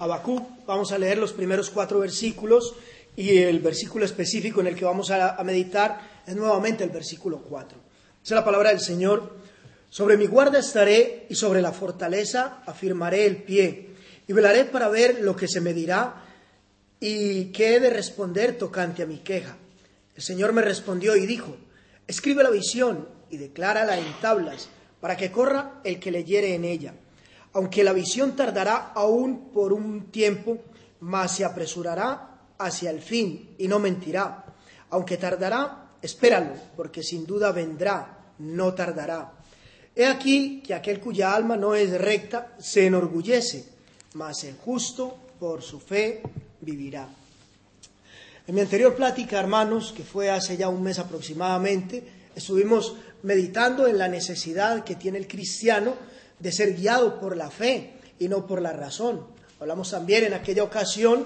Habacuc. Vamos a leer los primeros 4 versículos y el versículo específico en el que vamos a meditar es nuevamente el versículo 4. Dice la palabra del Señor: sobre mi guarda estaré y sobre la fortaleza afirmaré el pie, y velaré para ver lo que se me dirá y qué he de responder tocante a mi queja. El Señor me respondió y dijo: escribe la visión y declárala en tablas, para que corra el que leyere en ella. Aunque la visión tardará aún por un tiempo, mas se apresurará hacia el fin y no mentirá. Aunque tardará, espéralo, porque sin duda vendrá, no tardará. He aquí que aquel cuya alma no es recta se enorgullece, mas el justo por su fe vivirá. En mi anterior plática, hermanos, que fue hace ya un mes aproximadamente, estuvimos meditando en la necesidad que tiene el cristiano de ser guiado por la fe y no por la razón. Hablamos también en aquella ocasión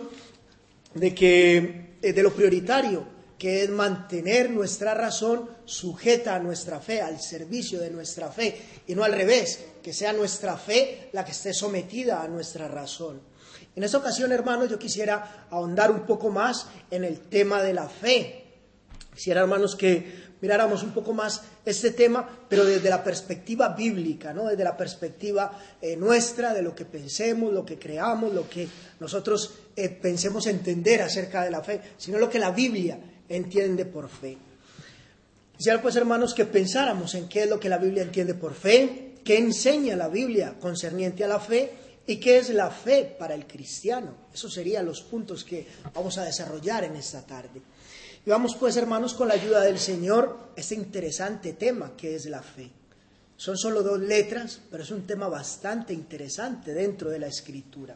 de lo prioritario que es mantener nuestra razón sujeta a nuestra fe, al servicio de nuestra fe, y no al revés, que sea nuestra fe la que esté sometida a nuestra razón. En esta ocasión, hermanos, yo quisiera ahondar un poco más en el tema de la fe. Quisiera, hermanos, que miráramos un poco más este tema, pero desde la perspectiva bíblica, ¿no? Desde la perspectiva nuestra, de lo que pensemos, lo que creamos, lo que nosotros pensemos entender acerca de la fe, sino lo que la Biblia entiende por fe. Quisiera, pues, hermanos, que pensáramos en qué es lo que la Biblia entiende por fe, qué enseña la Biblia concerniente a la fe y qué es la fe para el cristiano. Esos serían los puntos que vamos a desarrollar en esta tarde. Y vamos, pues, hermanos, con la ayuda del Señor, este interesante tema que es la fe. Son solo 2 letras, pero es un tema bastante interesante dentro de la Escritura.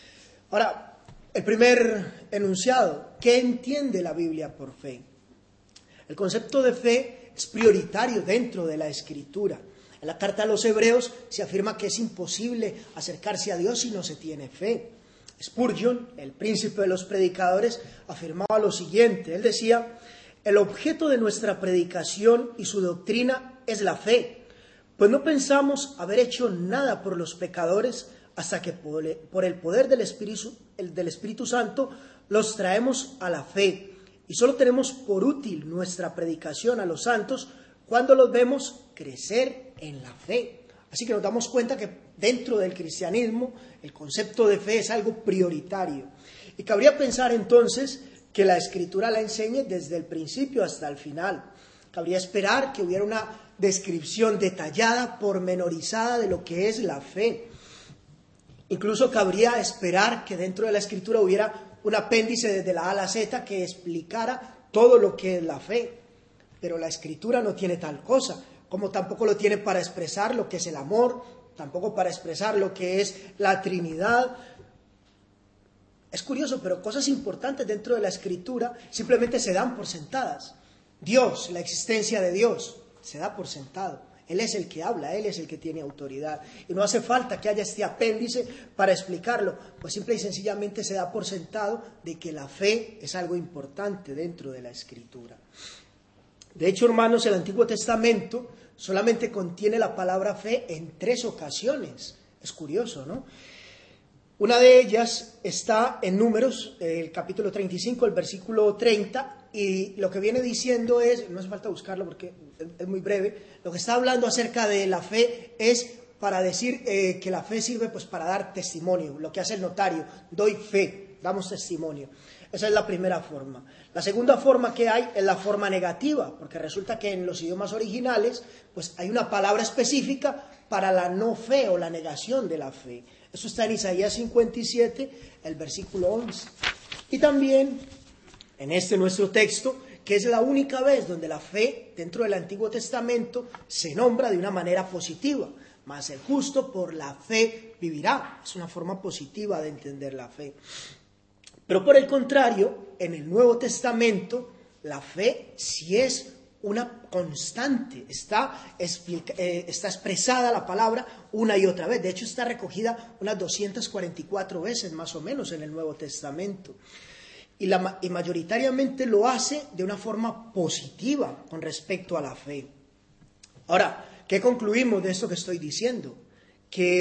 Ahora, el primer enunciado: ¿qué entiende la Biblia por fe? El concepto de fe es prioritario dentro de la Escritura. En la carta a los Hebreos se afirma que es imposible acercarse a Dios si no se tiene fe. Spurgeon, el príncipe de los predicadores, afirmaba lo siguiente. Él decía: el objeto de nuestra predicación y su doctrina es la fe, pues no pensamos haber hecho nada por los pecadores hasta que por el poder del Espíritu Santo los traemos a la fe, y solo tenemos por útil nuestra predicación a los santos cuando los vemos crecer en la fe. Así que nos damos cuenta que dentro del cristianismo el concepto de fe es algo prioritario. Y cabría pensar entonces que la Escritura la enseñe desde el principio hasta el final. Cabría esperar que hubiera una descripción detallada, pormenorizada de lo que es la fe. Incluso cabría esperar que dentro de la Escritura hubiera un apéndice desde la A a la Z que explicara todo lo que es la fe. Pero la Escritura no tiene tal cosa, como tampoco lo tiene para expresar lo que es el amor, tampoco para expresar lo que es la Trinidad. Es curioso, pero cosas importantes dentro de la Escritura simplemente se dan por sentadas. Dios, la existencia de Dios, se da por sentado. Él es el que habla, Él es el que tiene autoridad. Y no hace falta que haya este apéndice para explicarlo, pues simple y sencillamente se da por sentado de que la fe es algo importante dentro de la Escritura. De hecho, hermanos, el Antiguo Testamento solamente contiene la palabra fe en 3 ocasiones. Es curioso, ¿no? Una de ellas está en Números, el capítulo 35, el versículo 30, y lo que viene diciendo es, no hace falta buscarlo porque es muy breve, lo que está hablando acerca de la fe es para decir que la fe sirve pues para dar testimonio, lo que hace el notario: doy fe, damos testimonio. Esa es la primera forma. La segunda forma que hay es la forma negativa, porque resulta que en los idiomas originales pues hay una palabra específica para la no fe o la negación de la fe. Eso está en Isaías 57, el versículo 11. Y también en este nuestro texto, que es la única vez donde la fe dentro del Antiguo Testamento se nombra de una manera positiva. Mas el justo por la fe vivirá. Es una forma positiva de entender la fe. Pero por el contrario, en el Nuevo Testamento, la fe sí es una constante, está expresada la palabra una y otra vez. De hecho, está recogida unas 244 veces más o menos en el Nuevo Testamento. Y mayoritariamente lo hace de una forma positiva con respecto a la fe. Ahora, ¿qué concluimos de esto que estoy diciendo? Que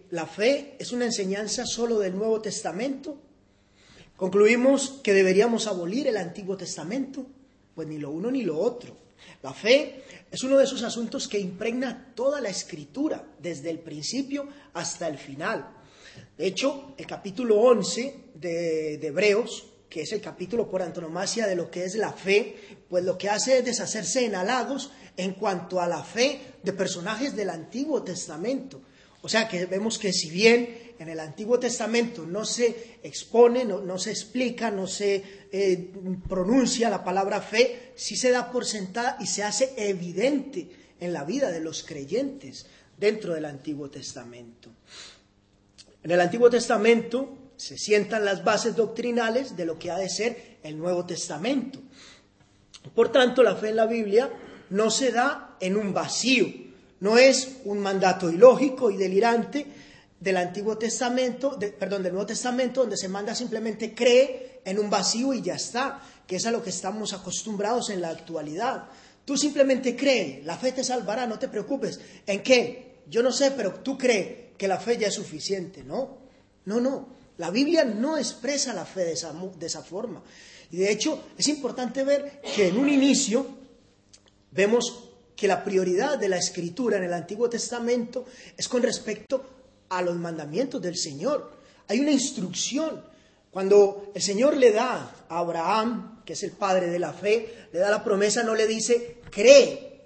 la fe es una enseñanza solo del Nuevo Testamento. Concluimos que deberíamos abolir el Antiguo Testamento. Pues ni lo uno ni lo otro. La fe es uno de esos asuntos que impregna toda la Escritura, desde el principio hasta el final. De hecho, el capítulo 11 de Hebreos, que es el capítulo por antonomasia de lo que es la fe, pues lo que hace es deshacerse en halagos en cuanto a la fe de personajes del Antiguo Testamento. O sea que vemos que si bien en el Antiguo Testamento no se expone, no se explica, no se pronuncia la palabra fe, sí se da por sentada y se hace evidente en la vida de los creyentes dentro del Antiguo Testamento. En el Antiguo Testamento se sientan las bases doctrinales de lo que ha de ser el Nuevo Testamento. Por tanto, la fe en la Biblia no se da en un vacío. No es un mandato ilógico y delirante del Nuevo Testamento, donde se manda simplemente cree en un vacío y ya está, que es a lo que estamos acostumbrados en la actualidad. Tú simplemente cree, la fe te salvará, no te preocupes. ¿En qué? Yo no sé, pero tú crees que la fe ya es suficiente. No. La Biblia no expresa la fe de esa forma. Y de hecho, es importante ver que en un inicio vemos que la prioridad de la Escritura en el Antiguo Testamento es con respecto a los mandamientos del Señor. Hay una instrucción. Cuando el Señor le da a Abraham, que es el padre de la fe, le da la promesa, no le dice cree,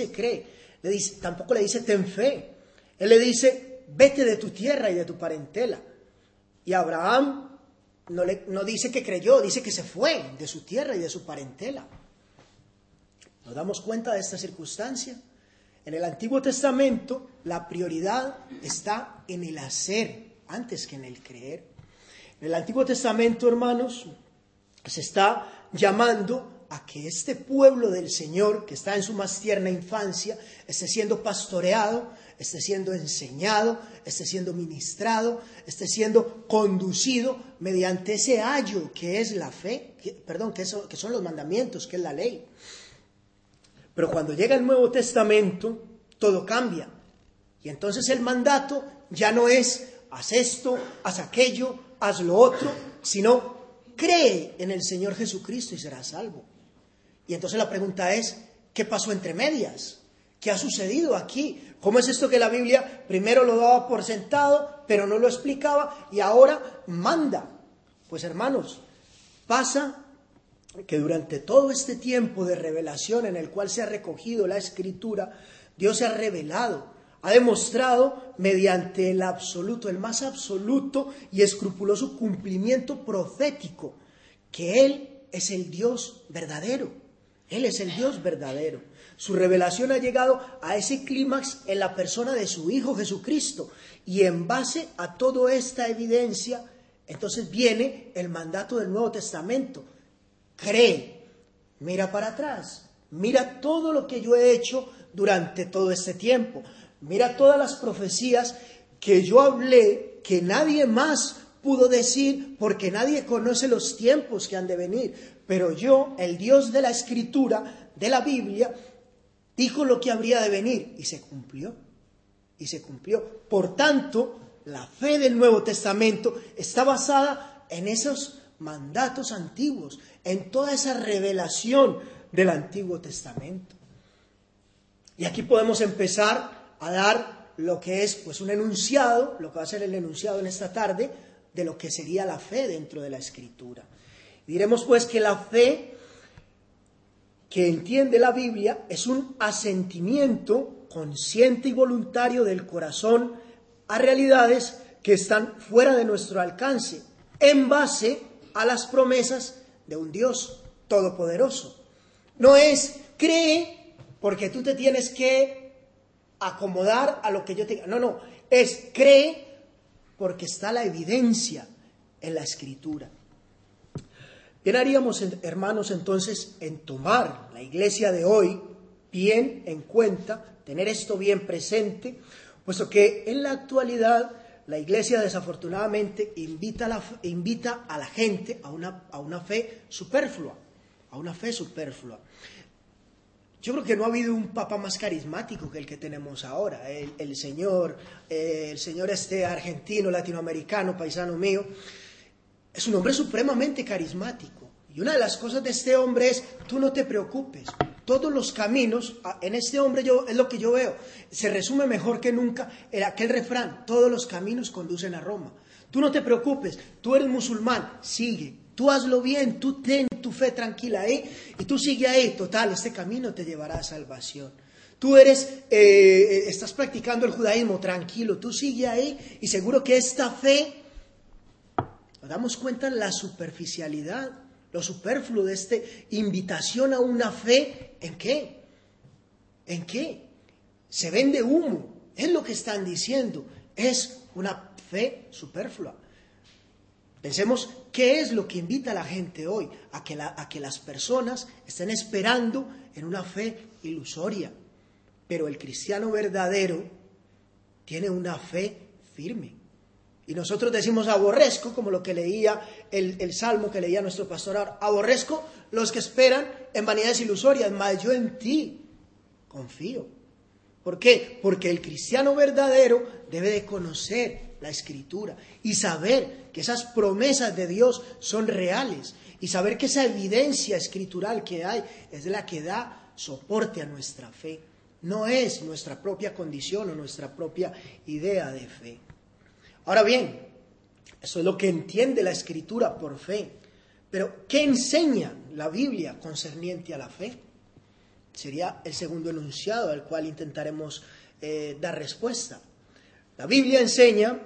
tampoco le dice ten fe. Él le dice vete de tu tierra y de tu parentela. Y Abraham no dice que creyó, dice que se fue de su tierra y de su parentela. ¿Nos damos cuenta de esta circunstancia? En el Antiguo Testamento la prioridad está en el hacer antes que en el creer. En el Antiguo Testamento, hermanos, se está llamando a que este pueblo del Señor, que está en su más tierna infancia, esté siendo pastoreado, esté siendo enseñado, esté siendo ministrado, esté siendo conducido mediante ese ayo que es la fe, que son los mandamientos, que es la ley. Pero cuando llega el Nuevo Testamento, todo cambia. Y entonces el mandato ya no es haz esto, haz aquello, haz lo otro, sino cree en el Señor Jesucristo y serás salvo. Y entonces la pregunta es, ¿qué pasó entre medias? ¿Qué ha sucedido aquí? ¿Cómo es esto que la Biblia primero lo daba por sentado, pero no lo explicaba y ahora manda? Pues hermanos, pasa que durante todo este tiempo de revelación en el cual se ha recogido la Escritura, Dios se ha revelado, ha demostrado mediante el más absoluto y escrupuloso cumplimiento profético, que Él es el Dios verdadero. Él es el Dios verdadero. Su revelación ha llegado a ese clímax en la persona de su Hijo Jesucristo. Y en base a toda esta evidencia, entonces viene el mandato del Nuevo Testamento. Cree, mira para atrás, mira todo lo que yo he hecho durante todo este tiempo. Mira todas las profecías que yo hablé, que nadie más pudo decir, porque nadie conoce los tiempos que han de venir. Pero yo, el Dios de la Escritura, de la Biblia, dijo lo que habría de venir y se cumplió. Por tanto, la fe del Nuevo Testamento está basada en esos mandatos antiguos, en toda esa revelación del Antiguo Testamento. Y aquí podemos empezar a dar lo que es pues un enunciado, lo que va a ser el enunciado en esta tarde, de lo que sería la fe dentro de la Escritura. Diremos pues que la fe que entiende la Biblia es un asentimiento consciente y voluntario del corazón a realidades que están fuera de nuestro alcance, en base a las promesas de un Dios todopoderoso. No es cree porque tú te tienes que acomodar a lo que yo te diga. No, es cree porque está la evidencia en la Escritura. Bien haríamos, hermanos, entonces, en tomar la iglesia de hoy bien en cuenta, tener esto bien presente, puesto que en la actualidad la iglesia desafortunadamente invita a la gente a una fe superflua, Yo creo que no ha habido un papa más carismático que el que tenemos ahora. El señor este argentino, latinoamericano, paisano mío, es un hombre supremamente carismático. Y una de las cosas de este hombre es, tú no te preocupes. Todos los caminos, en este hombre es lo que yo veo, se resume mejor que nunca en aquel refrán, todos los caminos conducen a Roma. Tú no te preocupes, tú eres musulmán, sigue, tú hazlo bien, tú ten tu fe tranquila ahí y tú sigue ahí, total, este camino te llevará a salvación. Tú estás practicando el judaísmo, tranquilo, tú sigue ahí y seguro que esta fe, nos damos cuenta de la superficialidad, lo superfluo de esta invitación a una fe, ¿en qué? ¿En qué? Se vende humo, es lo que están diciendo, es una fe superflua. Pensemos qué es lo que invita a la gente hoy a que las personas estén esperando en una fe ilusoria. Pero el cristiano verdadero tiene una fe firme. Y nosotros decimos aborrezco, como lo que leía el salmo que leía nuestro pastor, aborrezco los que esperan en vanidades ilusorias, mas yo en ti confío. ¿Por qué? Porque el cristiano verdadero debe de conocer la Escritura y saber que esas promesas de Dios son reales y saber que esa evidencia escritural que hay es la que da soporte a nuestra fe. No es nuestra propia condición o nuestra propia idea de fe. Ahora bien, eso es lo que entiende la Escritura por fe. Pero, ¿qué enseña la Biblia concerniente a la fe? Sería el segundo enunciado al cual intentaremos dar respuesta. La Biblia enseña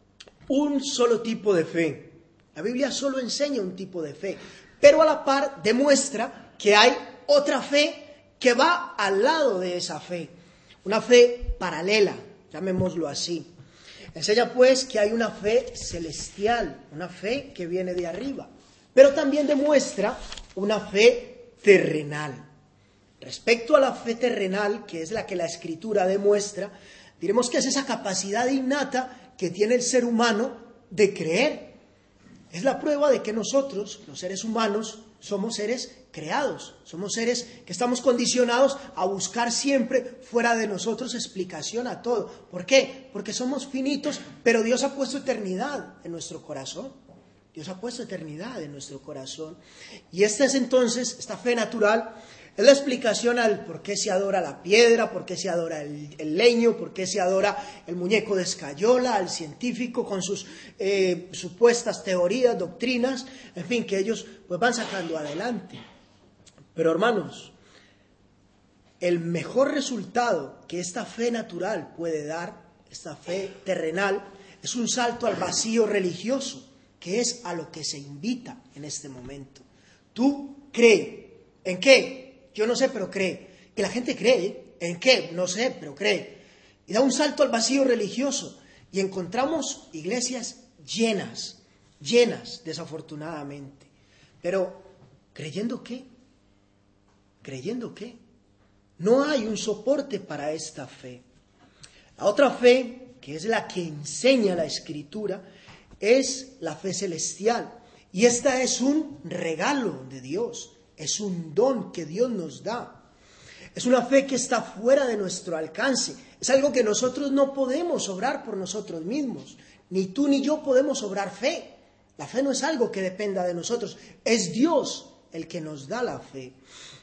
un solo tipo de fe. La Biblia solo enseña un tipo de fe, pero a la par demuestra que hay otra fe que va al lado de esa fe. Una fe paralela, llamémoslo así. Enseña pues que hay una fe celestial, una fe que viene de arriba, pero también demuestra una fe terrenal. Respecto a la fe terrenal, que es la que la Escritura demuestra, diremos que es esa capacidad innata que tiene el ser humano de creer. Es la prueba de que nosotros, los seres humanos, somos seres creados, somos seres que estamos condicionados a buscar siempre fuera de nosotros explicación a todo. ¿Por qué? Porque somos finitos, pero Dios ha puesto eternidad en nuestro corazón. Dios ha puesto eternidad en nuestro corazón. Y esta es entonces, esta fe natural, es la explicación al por qué se adora la piedra, por qué se adora el leño, por qué se adora el muñeco de escayola, al científico con sus supuestas teorías, doctrinas, en fin, que ellos pues van sacando adelante. Pero hermanos, el mejor resultado que esta fe natural puede dar, esta fe terrenal, es un salto al vacío religioso, que es a lo que se invita en este momento. Tú cree. ¿En qué? Yo no sé, pero cree. Y la gente cree. ¿En qué? No sé, pero cree. Y da un salto al vacío religioso. Y encontramos iglesias llenas, desafortunadamente. Pero, ¿creyendo qué? ¿Creyendo qué? No hay un soporte para esta fe. La otra fe, que es la que enseña la Escritura, es la fe celestial. Y esta es un regalo de Dios. Es un don que Dios nos da. Es una fe que está fuera de nuestro alcance. Es algo que nosotros no podemos obrar por nosotros mismos. Ni tú ni yo podemos obrar fe. La fe no es algo que dependa de nosotros. Es Dios el que nos da la fe.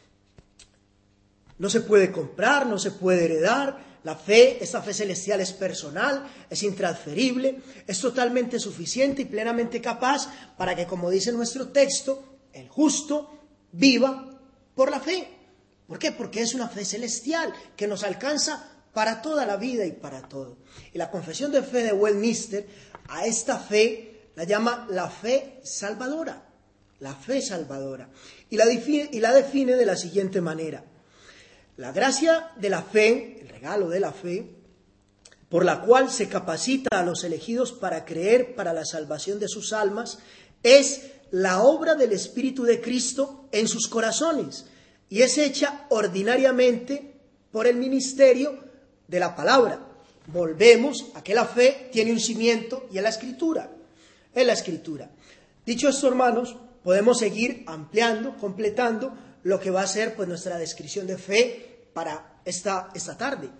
No se puede comprar, no se puede heredar. La fe, esta fe celestial es personal, es intransferible, es totalmente suficiente y plenamente capaz para que, como dice nuestro texto, el justo viva por la fe. ¿Por qué? Porque es una fe celestial que nos alcanza para toda la vida y para todo. Y la Confesión de Fe de Westminster a esta fe la llama la fe salvadora. La fe salvadora. Y la define de la siguiente manera. La gracia de la fe, el regalo de la fe, por la cual se capacita a los elegidos para creer para la salvación de sus almas, es la obra del Espíritu de Cristo en sus corazones y es hecha ordinariamente por el ministerio de la palabra. Volvemos a que la fe tiene un cimiento y es la Escritura. Es la Escritura. Dicho esto, hermanos, podemos seguir ampliando, completando lo que va a ser pues nuestra descripción de fe para esta tarde.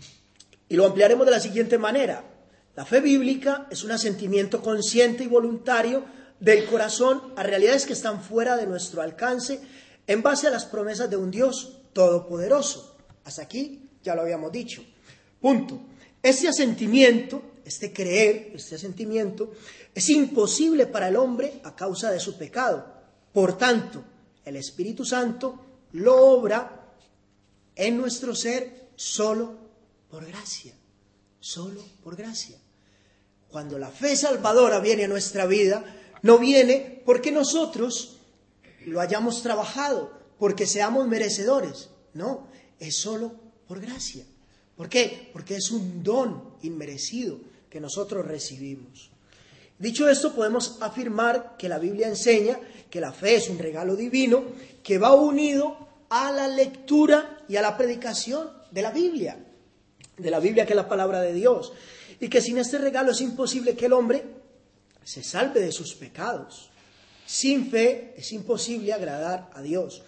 Y lo ampliaremos de la siguiente manera. La fe bíblica es un asentimiento consciente y voluntario del corazón a realidades que están fuera de nuestro alcance en base a las promesas de un Dios todopoderoso. Hasta aquí ya lo habíamos dicho. Punto. Este asentimiento, este creer, este asentimiento es imposible para el hombre a causa de su pecado. Por tanto, el Espíritu Santo lo obra en nuestro ser solo por gracia, solo por gracia. Cuando la fe salvadora viene a nuestra vida, no viene porque nosotros lo hayamos trabajado, porque seamos merecedores. No, es solo por gracia. ¿Por qué? Porque es un don inmerecido que nosotros recibimos. Dicho esto, podemos afirmar que la Biblia enseña que la fe es un regalo divino que va unido a la lectura y a la predicación de la Biblia que es la palabra de Dios, y que sin este regalo es imposible que el hombre se salve de sus pecados. Sin fe es imposible agradar a Dios,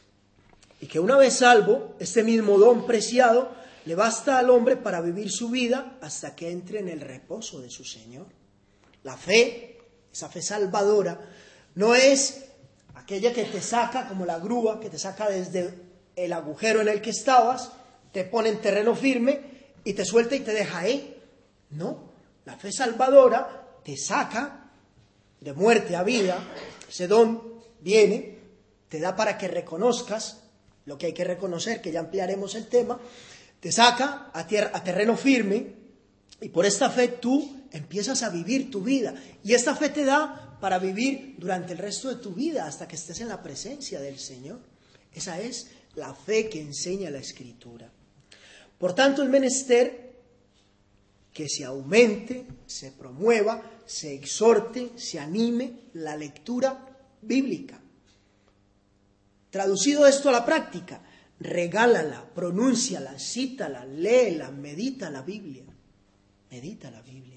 y que una vez salvo, este mismo don preciado le basta al hombre para vivir su vida hasta que entre en el reposo de su Señor. La fe, esa fe salvadora, no es aquella que te saca como la grúa, que te saca desde el agujero en el que estabas, te pone en terreno firme y te suelta y te deja ahí. No, la fe salvadora te saca de muerte a vida. Ese don viene, te da para que reconozcas lo que hay que reconocer, que ya ampliaremos el tema, te saca a terreno firme, y por esta fe tú empiezas a vivir tu vida, y esta fe te da para vivir durante el resto de tu vida hasta que estés en la presencia del Señor. Esa es la fe que enseña la Escritura. Por tanto, es menester que se aumente, se promueva, se exhorte, se anime la lectura bíblica. Traducido esto a la práctica, regálala, pronúnciala, cítala, léela, medita la Biblia. Medita la Biblia.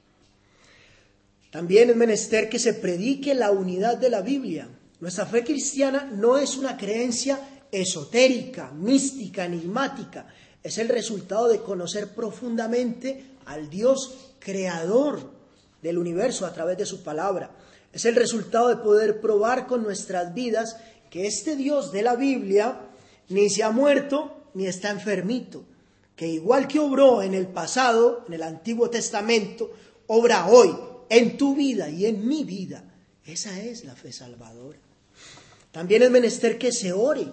También es menester que se predique la unidad de la Biblia. Nuestra fe cristiana no es una creencia esotérica, mística, enigmática. Es el resultado de conocer profundamente al Dios creador del universo a través de su palabra. Es el resultado de poder probar con nuestras vidas que este Dios de la Biblia ni se ha muerto ni está enfermito, que igual que obró en el pasado, en el Antiguo Testamento, obra hoy en tu vida y en mi vida. Esa es la fe salvadora. También es menester que se ore.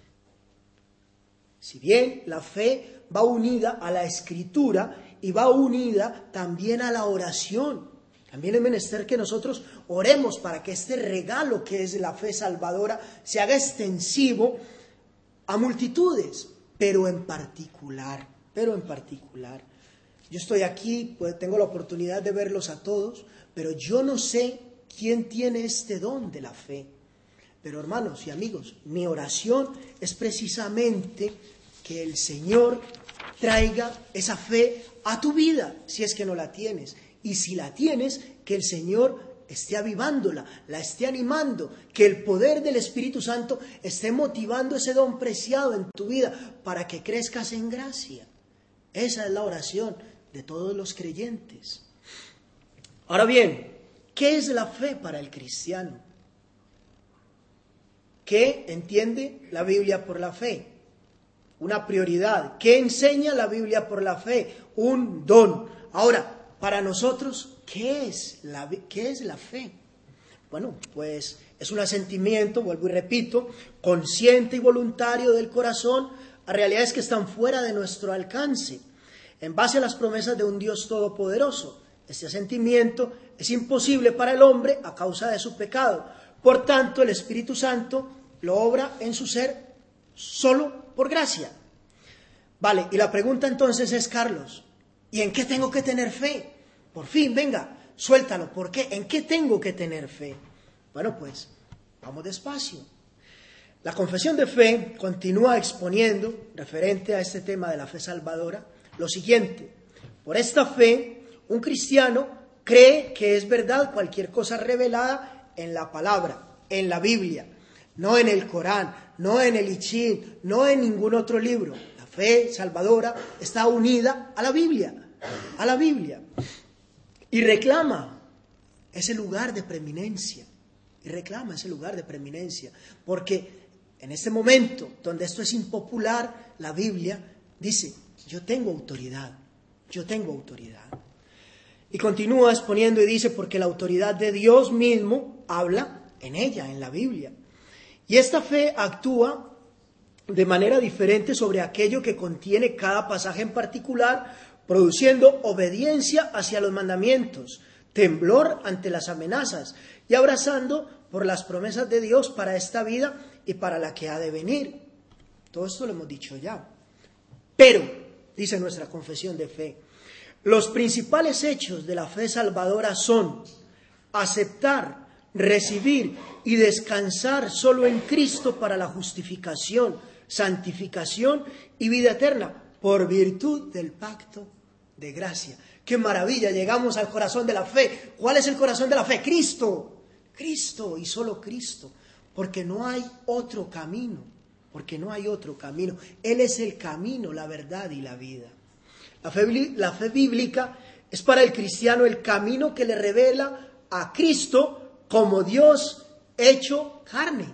Si bien la fe va unida a la Escritura y va unida también a la oración, también es menester que nosotros oremos para que este regalo que es la fe salvadora se haga extensivo a multitudes, pero en particular. Yo estoy aquí, pues tengo la oportunidad de verlos a todos, pero yo no sé quién tiene este don de la fe. Pero hermanos y amigos, mi oración es precisamente que el Señor traiga esa fe a tu vida, si es que no la tienes. Y si la tienes, que el Señor esté avivándola, la esté animando, que el poder del Espíritu Santo esté motivando ese don preciado en tu vida para que crezcas en gracia. Esa es la oración de todos los creyentes. Ahora bien, ¿qué es la fe para el cristiano? ¿Qué entiende la Biblia por la fe? Una prioridad. ¿Qué enseña la Biblia por la fe? Un don. Ahora, para nosotros, ¿qué es la fe? Bueno, pues es un asentimiento, vuelvo y repito, consciente y voluntario del corazón a realidades que están fuera de nuestro alcance, en base a las promesas de un Dios todopoderoso. Este asentimiento es imposible para el hombre a causa de su pecado. Por tanto, el Espíritu Santo lo obra en su ser solo por gracia. Vale, y la pregunta entonces es, Carlos, ¿y en qué tengo que tener fe? Por fin, venga, suéltalo. ¿Por qué? ¿En qué tengo que tener fe? Bueno, pues, vamos despacio. La confesión de fe continúa exponiendo, referente a este tema de la fe salvadora, lo siguiente: por esta fe, un cristiano cree que es verdad cualquier cosa revelada en la palabra, en la Biblia. no en el Corán, no en el I Ching, no en ningún otro libro. La fe salvadora está unida a la Biblia, y reclama ese lugar de preeminencia, porque en este momento donde esto es impopular, la Biblia dice, yo tengo autoridad. Y continúa exponiendo y dice, porque la autoridad de Dios mismo habla en ella, en la Biblia. Y esta fe actúa de manera diferente sobre aquello que contiene cada pasaje en particular, produciendo obediencia hacia los mandamientos, temblor ante las amenazas y abrazando por las promesas de Dios para esta vida y para la que ha de venir. Todo esto lo hemos dicho ya. Pero, dice nuestra confesión de fe, los principales hechos de la fe salvadora son aceptar, recibir y descansar solo en Cristo para la justificación, santificación y vida eterna, por virtud del pacto de gracia. ¡Qué maravilla! Llegamos al corazón de la fe. ¿Cuál es el corazón de la fe? Cristo. Cristo y solo Cristo. Porque no hay otro camino. Él es el camino, la verdad y la vida. La fe bíblica es para el cristiano el camino que le revela a Cristo como Dios hecho carne.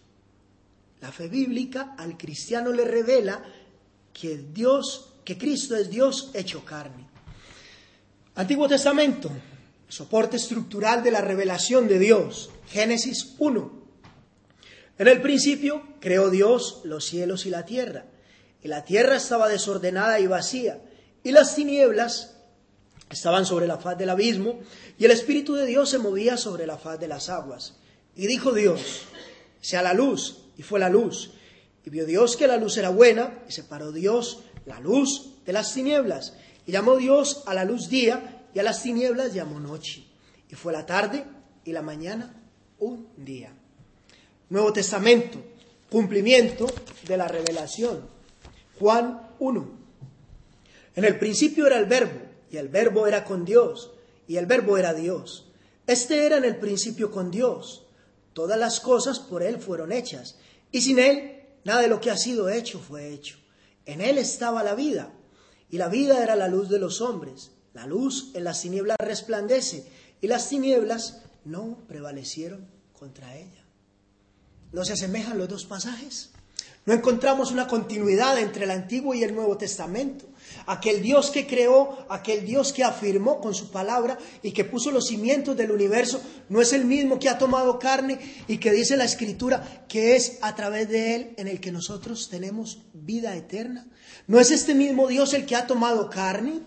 La fe bíblica al cristiano le revela que Cristo es Dios hecho carne. Antiguo Testamento, soporte estructural de la revelación de Dios. Génesis 1. En el principio creó Dios los cielos y la tierra estaba desordenada y vacía, y las tinieblas estaban sobre la faz del abismo, y el Espíritu de Dios se movía sobre la faz de las aguas. Y dijo Dios, sea la luz, y fue la luz. Y vio Dios que la luz era buena, y separó Dios la luz de las tinieblas. Y llamó Dios a la luz día, y a las tinieblas llamó noche. Y fue la tarde y la mañana un día. Nuevo Testamento, cumplimiento de la revelación. Juan 1. En el principio era el Verbo, y el Verbo era con Dios, y el Verbo era Dios. Este era en el principio con Dios. Todas las cosas por Él fueron hechas, y sin Él nada de lo que ha sido hecho fue hecho. En Él estaba la vida, y la vida era la luz de los hombres. La luz en las tinieblas resplandece, y las tinieblas no prevalecieron contra ella. ¿No se asemejan los dos pasajes? No encontramos una continuidad entre el Antiguo y el Nuevo Testamento. Aquel Dios que creó, aquel Dios que afirmó con su palabra y que puso los cimientos del universo, no es el mismo que ha tomado carne y que dice la Escritura que es a través de Él en el que nosotros tenemos vida eterna. ¿No es este mismo Dios el que ha tomado carne?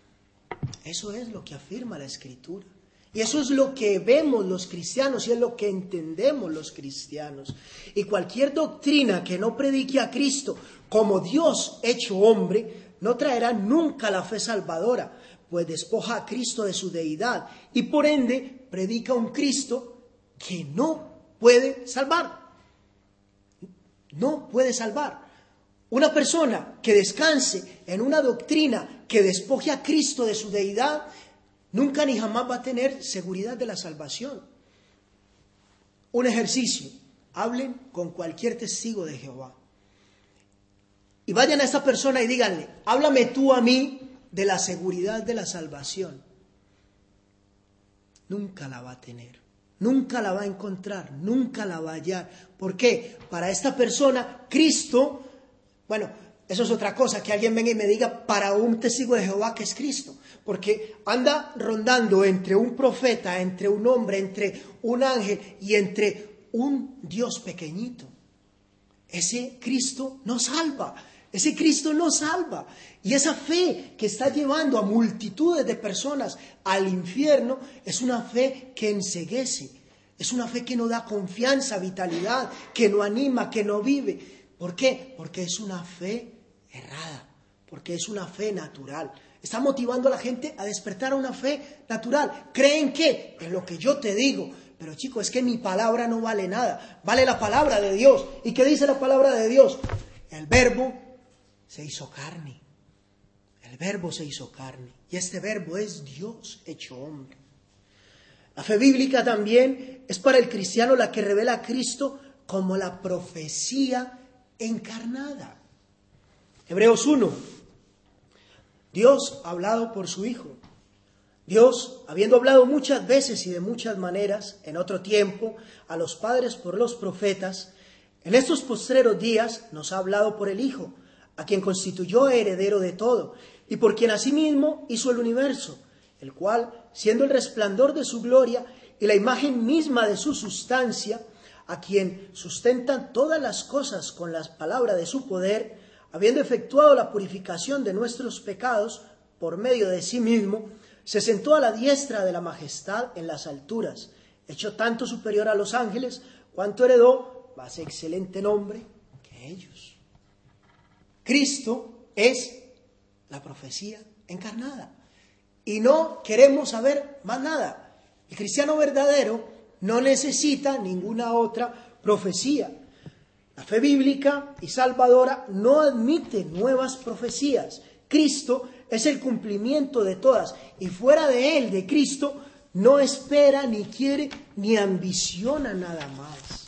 Eso es lo que afirma la Escritura. Y eso es lo que vemos los cristianos y es lo que entendemos los cristianos. Y cualquier doctrina que no predique a Cristo como Dios hecho hombre, no traerá nunca la fe salvadora, pues despoja a Cristo de su deidad y por ende predica un Cristo que no puede salvar. No puede salvar. Una persona que descanse en una doctrina que despoje a Cristo de su deidad, nunca ni jamás va a tener seguridad de la salvación. Un ejercicio. Hablen con cualquier testigo de Jehová. Y vayan a esta persona y díganle, háblame tú a mí de la seguridad de la salvación. Nunca la va a tener. Nunca la va a encontrar. Nunca la va a hallar. ¿Por qué? Para esta persona, Cristo, eso es otra cosa, que alguien venga y me diga para un testigo de Jehová que es Cristo. Porque anda rondando entre un profeta, entre un hombre, entre un ángel y entre un Dios pequeñito. Ese Cristo no salva. Ese Cristo no salva. Y esa fe que está llevando a multitudes de personas al infierno es una fe que enceguece. Es una fe que no da confianza, vitalidad, que no anima, que no vive. ¿Por qué? Porque es una fe errada, porque es una fe natural. Está motivando a la gente a despertar a una fe natural. ¿Creen qué? En lo que yo te digo. Pero chicos, es que mi palabra no vale nada. Vale la palabra de Dios. ¿Y qué dice la palabra de Dios? El Verbo se hizo carne. El Verbo se hizo carne. Y este Verbo es Dios hecho hombre. La fe bíblica también es para el cristiano la que revela a Cristo como la profecía encarnada. Hebreos 1. Dios ha hablado por su Hijo. Dios, habiendo hablado muchas veces y de muchas maneras, en otro tiempo, a los padres por los profetas, en estos postreros días nos ha hablado por el Hijo, a quien constituyó heredero de todo, y por quien asimismo hizo el universo, el cual, siendo el resplandor de su gloria y la imagen misma de su sustancia, a quien sustentan todas las cosas con las palabras de su poder, habiendo efectuado la purificación de nuestros pecados por medio de sí mismo, se sentó a la diestra de la majestad en las alturas, hecho tanto superior a los ángeles, cuanto heredó más excelente nombre que ellos. Cristo es la profecía encarnada. Y no queremos saber más nada. El cristiano verdadero no necesita ninguna otra profecía. La fe bíblica y salvadora no admite nuevas profecías. Cristo es el cumplimiento de todas, y fuera de él, de Cristo, no espera, ni quiere, ni ambiciona nada más.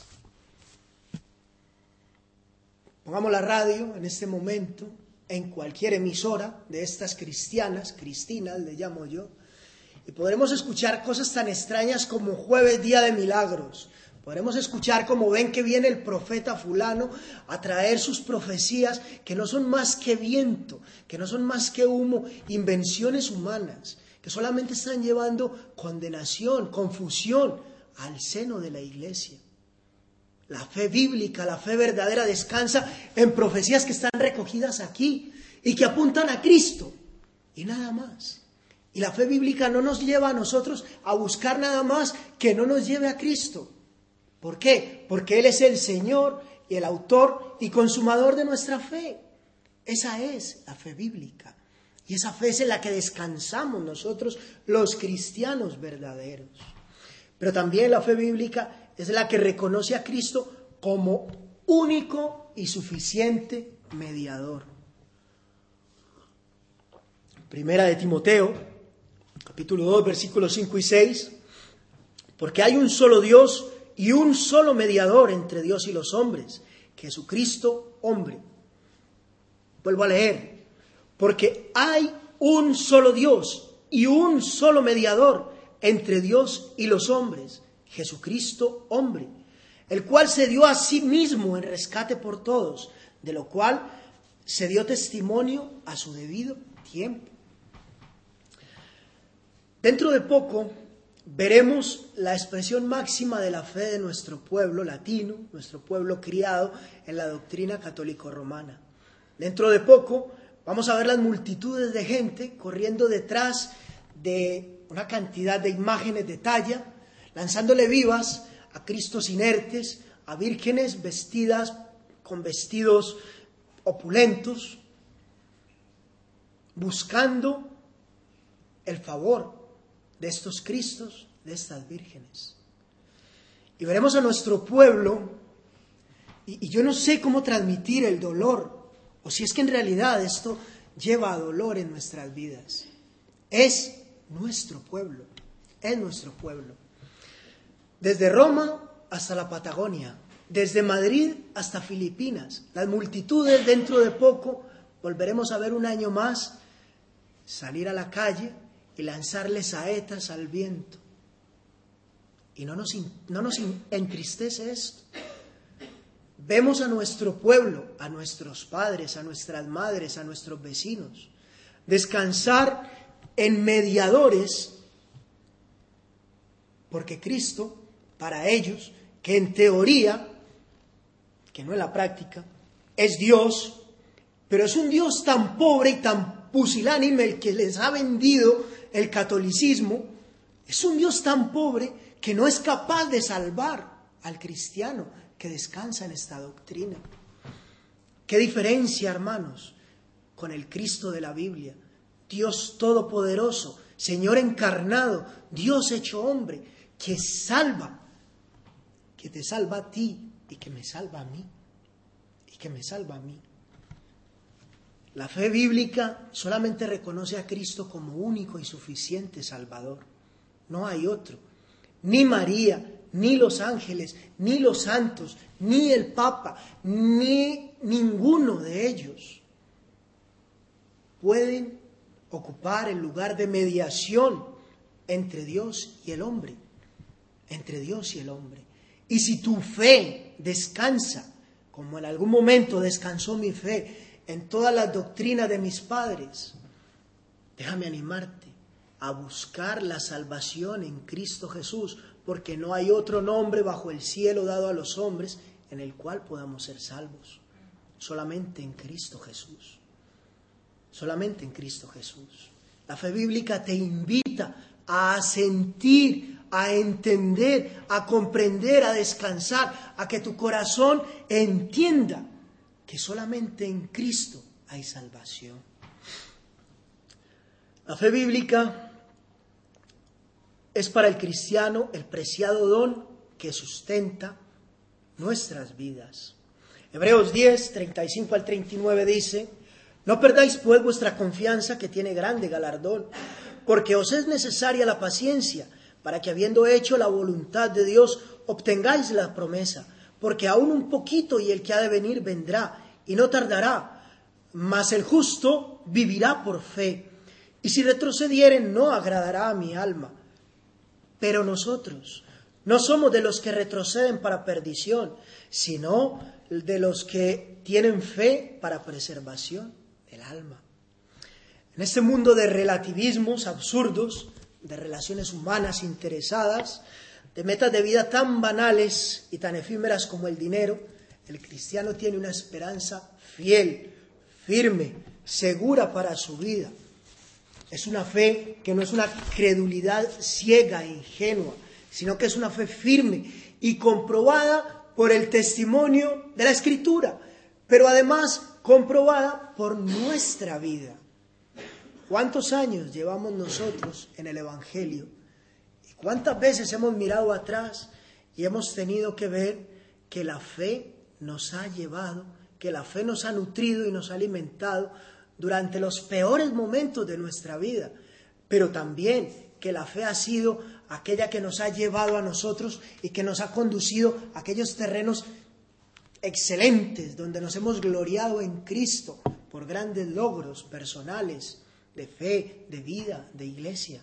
Pongamos la radio en este momento, en cualquier emisora de estas cristianas, cristinas le llamo yo, y podremos escuchar cosas tan extrañas como jueves, día de milagros. Podremos escuchar como ven que viene el profeta fulano a traer sus profecías que no son más que viento, que no son más que humo, invenciones humanas, que solamente están llevando condenación, confusión al seno de la iglesia. La fe bíblica, la fe verdadera descansa en profecías que están recogidas aquí y que apuntan a Cristo y nada más. Y la fe bíblica no nos lleva a nosotros a buscar nada más que no nos lleve a Cristo. ¿Por qué? Porque Él es el Señor y el autor y consumador de nuestra fe. Esa es la fe bíblica. Y esa fe es en la que descansamos nosotros, los cristianos verdaderos. Pero también la fe bíblica es la que reconoce a Cristo como único y suficiente mediador. Primera de Timoteo, capítulo 2, versículos 5 y 6. Porque hay un solo Dios y un solo mediador entre Dios y los hombres, Jesucristo hombre. Vuelvo a leer. Porque hay un solo Dios y un solo mediador entre Dios y los hombres, Jesucristo hombre, el cual se dio a sí mismo en rescate por todos, de lo cual se dio testimonio a su debido tiempo. Dentro de poco veremos la expresión máxima de la fe de nuestro pueblo latino, nuestro pueblo criado en la doctrina católico-romana. Dentro de poco vamos a ver las multitudes de gente corriendo detrás de una cantidad de imágenes de talla, lanzándole vivas a Cristos inertes, a vírgenes vestidas con vestidos opulentos, buscando el favor de estos Cristos, de estas vírgenes. Y veremos a nuestro pueblo, y yo no sé cómo transmitir el dolor, o si es que en realidad esto lleva a dolor en nuestras vidas. Es nuestro pueblo, es nuestro pueblo. Desde Roma hasta la Patagonia, desde Madrid hasta Filipinas, las multitudes dentro de poco volveremos a ver un año más salir a la calle y lanzarle saetas al viento. Y no nos entristece esto. Vemos a nuestro pueblo, a nuestros padres, a nuestras madres, a nuestros vecinos, descansar en mediadores, porque Cristo, para ellos, que en teoría, que no en la práctica, es Dios, pero es un Dios tan pobre y tan pusilánime el que les ha vendido el catolicismo, es un Dios tan pobre que no es capaz de salvar al cristiano que descansa en esta doctrina. ¿Qué diferencia, hermanos, con el Cristo de la Biblia? Dios todopoderoso, Señor encarnado, Dios hecho hombre, que salva, que te salva a ti y que me salva a mí, y que me salva a mí. La fe bíblica solamente reconoce a Cristo como único y suficiente Salvador. No hay otro. Ni María, ni los ángeles, ni los santos, ni el Papa, ni ninguno de ellos pueden ocupar el lugar de mediación entre Dios y el hombre. Entre Dios y el hombre. Y si tu fe descansa, como en algún momento descansó mi fe, en todas las doctrinas de mis padres, déjame animarte a buscar la salvación en Cristo Jesús, porque no hay otro nombre bajo el cielo dado a los hombres en el cual podamos ser salvos. Solamente en Cristo Jesús. Solamente en Cristo Jesús. La fe bíblica te invita a sentir, a entender, a comprender, a descansar, a que tu corazón entienda que solamente en Cristo hay salvación. La fe bíblica es para el cristiano el preciado don que sustenta nuestras vidas. Hebreos 10, 35 al 39 dice: no perdáis pues vuestra confianza, que tiene grande galardón, porque os es necesaria la paciencia, para que habiendo hecho la voluntad de Dios, obtengáis la promesa. Porque aún un poquito y el que ha de venir vendrá, y no tardará, mas el justo vivirá por fe. Y si retrocedieren, no agradará a mi alma. Pero nosotros no somos de los que retroceden para perdición, sino de los que tienen fe para preservación del alma. En este mundo de relativismos absurdos, de relaciones humanas interesadas, de metas de vida tan banales y tan efímeras como el dinero, el cristiano tiene una esperanza fiel, firme, segura para su vida. Es una fe que no es una credulidad ciega e ingenua, sino que es una fe firme y comprobada por el testimonio de la Escritura, pero además comprobada por nuestra vida. ¿Cuántos años llevamos nosotros en el Evangelio? ¿Y cuántas veces hemos mirado atrás y hemos tenido que ver que la fe nos ha llevado, que la fe nos ha nutrido y nos ha alimentado durante los peores momentos de nuestra vida, pero también que la fe ha sido aquella que nos ha llevado a nosotros y que nos ha conducido a aquellos terrenos excelentes donde nos hemos gloriado en Cristo por grandes logros personales, de fe, de vida, de iglesia?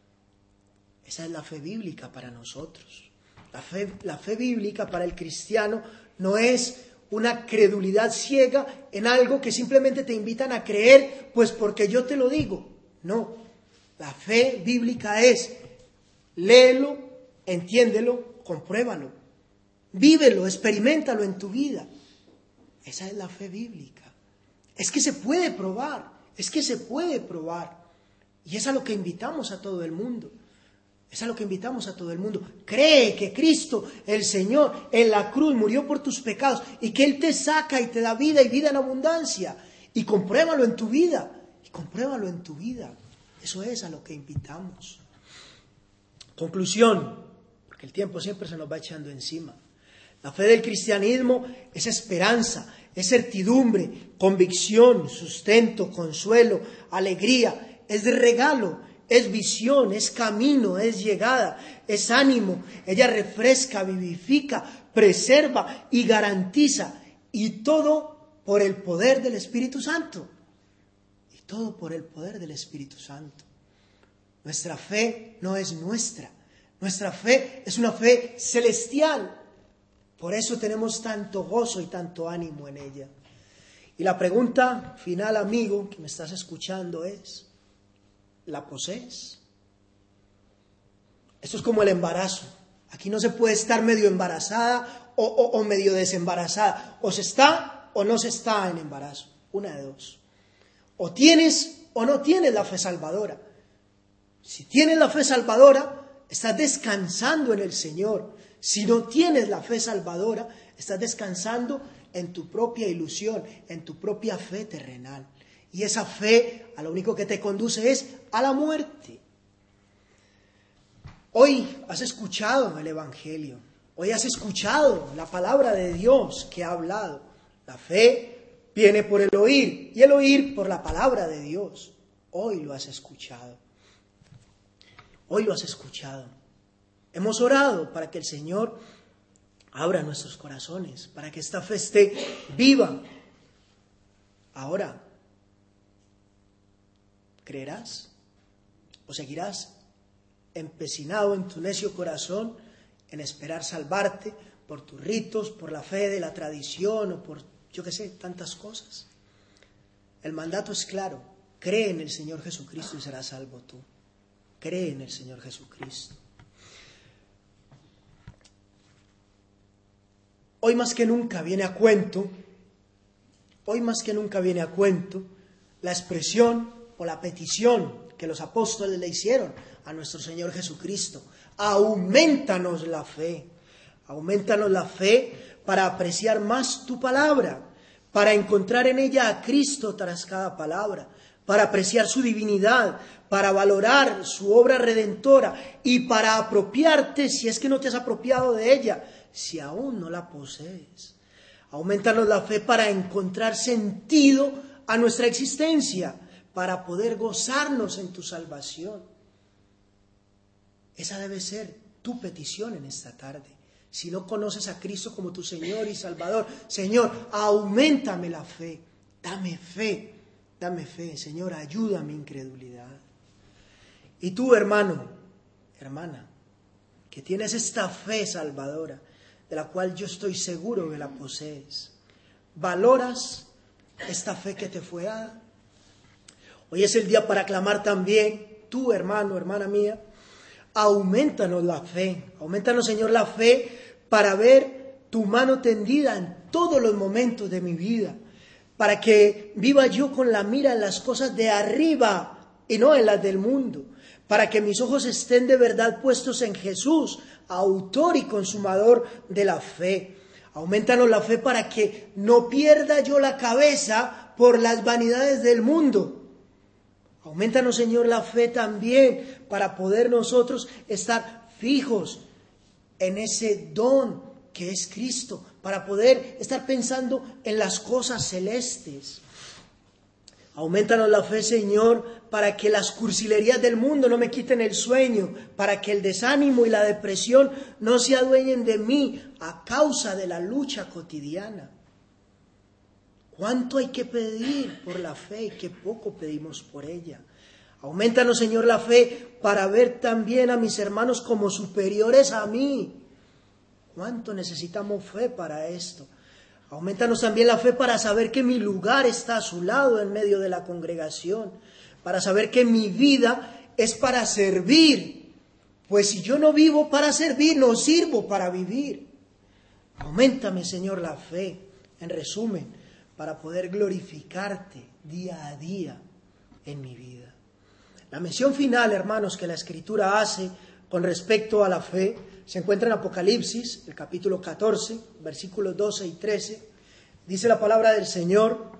Esa es la fe bíblica para nosotros. La fe bíblica para el cristiano no es una credulidad ciega en algo que simplemente te invitan a creer, pues porque yo te lo digo. No, la fe bíblica es: léelo, entiéndelo, compruébalo, vívelo, experiméntalo en tu vida. Esa es la fe bíblica. Es que se puede probar. Es que se puede probar. Y es a lo que invitamos a todo el mundo. Es a lo que invitamos a todo el mundo. Cree que Cristo, el Señor, en la cruz murió por tus pecados y que Él te saca y te da vida y vida en abundancia. Y compruébalo en tu vida. Y compruébalo en tu vida. Eso es a lo que invitamos. Conclusión, porque el tiempo siempre se nos va echando encima. La fe del cristianismo es esperanza, es certidumbre, convicción, sustento, consuelo, alegría, es regalo, es visión, es camino, es llegada, es ánimo. Ella refresca, vivifica, preserva y garantiza. Y todo por el poder del Espíritu Santo. Y todo por el poder del Espíritu Santo. Nuestra fe no es nuestra. Nuestra fe es una fe celestial. Por eso tenemos tanto gozo y tanto ánimo en ella. Y la pregunta final, amigo, que me estás escuchando es: ¿la posees? Esto es como el embarazo. Aquí no se puede estar medio embarazada o medio desembarazada. O se está o no se está en embarazo. Una de dos. O tienes o no tienes la fe salvadora. Si tienes la fe salvadora, estás descansando en el Señor. Si no tienes la fe salvadora, estás descansando en tu propia ilusión, en tu propia fe terrenal. Y esa fe a lo único que te conduce es a la muerte. Hoy has escuchado el Evangelio. Hoy has escuchado la palabra de Dios que ha hablado. La fe viene por el oír y el oír por la palabra de Dios. Hoy lo has escuchado. Hoy lo has escuchado. Hemos orado para que el Señor abra nuestros corazones, para que esta fe esté viva. Ahora, ¿creerás o seguirás empecinado en tu necio corazón en esperar salvarte por tus ritos, por la fe de la tradición o por, yo qué sé, tantas cosas? El mandato es claro: cree en el Señor Jesucristo y serás salvo tú. Cree en el Señor Jesucristo. Hoy más que nunca viene a cuento la expresión o la petición que los apóstoles le hicieron a nuestro Señor Jesucristo: aumentanos la fe para apreciar más tu palabra, para encontrar en ella a Cristo tras cada palabra, para apreciar su divinidad, para valorar su obra redentora y para apropiarte, si es que no te has apropiado de ella, si aún no la posees. Aumentanos la fe para encontrar sentido a nuestra existencia, para poder gozarnos en tu salvación. Esa debe ser tu petición en esta tarde. Si no conoces a Cristo como tu Señor y Salvador, Señor, auméntame la fe, dame fe, Señor, ayuda a mi incredulidad. Y tú, hermano, hermana, que tienes esta fe salvadora, de la cual yo estoy seguro que la posees, ¿valoras esta fe que te fue dada? Hoy es el día para clamar también, tú, hermano, hermana mía, aumentanos la fe, aumentanos, Señor, la fe para ver tu mano tendida en todos los momentos de mi vida, para que viva yo con la mira en las cosas de arriba y no en las del mundo, para que mis ojos estén de verdad puestos en Jesús, autor y consumador de la fe. Aumentanos la fe para que no pierda yo la cabeza por las vanidades del mundo. Aumentanos, Señor, la fe también para poder nosotros estar fijos en ese don que es Cristo, para poder estar pensando en las cosas celestes. Aumentanos la fe, Señor, para que las cursilerías del mundo no me quiten el sueño, para que el desánimo y la depresión no se adueñen de mí a causa de la lucha cotidiana. ¿Cuánto hay que pedir por la fe y qué poco pedimos por ella? Aumentanos, Señor, la fe para ver también a mis hermanos como superiores a mí. ¿Cuánto necesitamos fe para esto? Aumentanos también la fe para saber que mi lugar está a su lado en medio de la congregación, para saber que mi vida es para servir, pues si yo no vivo para servir, no sirvo para vivir. Auméntame, Señor, la fe, en resumen, para poder glorificarte día a día en mi vida. La mención final, hermanos, que la Escritura hace con respecto a la fe se encuentra en Apocalipsis, el capítulo 14, versículos 12 y 13. Dice la palabra del Señor: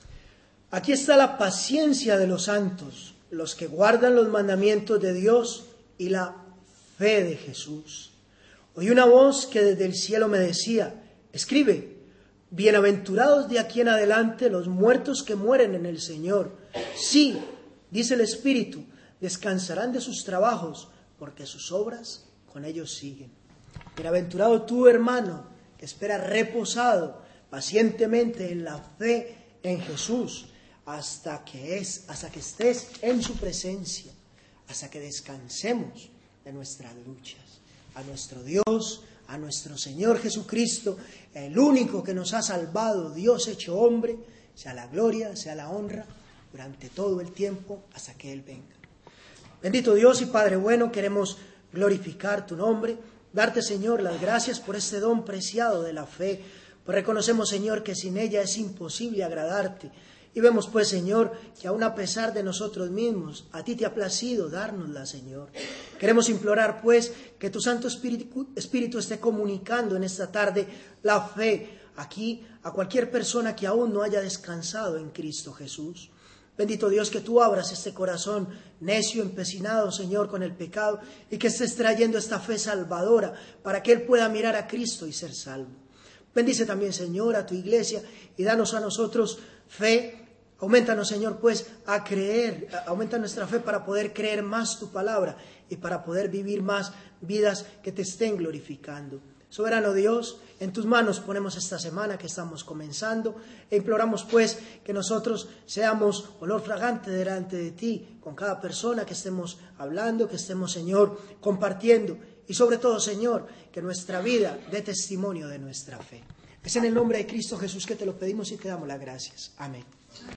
aquí está la paciencia de los santos, los que guardan los mandamientos de Dios y la fe de Jesús. Oí una voz que desde el cielo me decía: escribe, bienaventurados de aquí en adelante los muertos que mueren en el Señor. Sí, dice el Espíritu, descansarán de sus trabajos, porque sus obras con ellos siguen. Bienaventurado tú, hermano, que espera reposado pacientemente en la fe en Jesús, hasta que estés en su presencia, hasta que descansemos de nuestras luchas. A nuestro Dios, a nuestro Señor Jesucristo, el único que nos ha salvado, Dios hecho hombre, sea la gloria, sea la honra, durante todo el tiempo hasta que Él venga. Bendito Dios y Padre bueno, queremos glorificar tu nombre, darte, Señor, las gracias por este don preciado de la fe, pues reconocemos, Señor, que sin ella es imposible agradarte. Y vemos, pues, Señor, que aun a pesar de nosotros mismos, a ti te ha placido dárnosla, Señor. Queremos implorar, pues, que tu Santo Espíritu esté comunicando en esta tarde la fe aquí a cualquier persona que aún no haya descansado en Cristo Jesús. Bendito Dios, que tú abras este corazón necio, empecinado, Señor, con el pecado, y que estés trayendo esta fe salvadora para que Él pueda mirar a Cristo y ser salvo. Bendice también, Señor, a tu iglesia y danos a nosotros fe, Aumentanos, Señor, pues a creer, aumenta nuestra fe para poder creer más tu palabra y para poder vivir más vidas que te estén glorificando. Soberano Dios, en tus manos ponemos esta semana que estamos comenzando e imploramos pues que nosotros seamos olor fragante delante de ti con cada persona que estemos hablando, que estemos, Señor, compartiendo y sobre todo, Señor, que nuestra vida dé testimonio de nuestra fe. Es en el nombre de Cristo Jesús que te lo pedimos y te damos las gracias. Amén.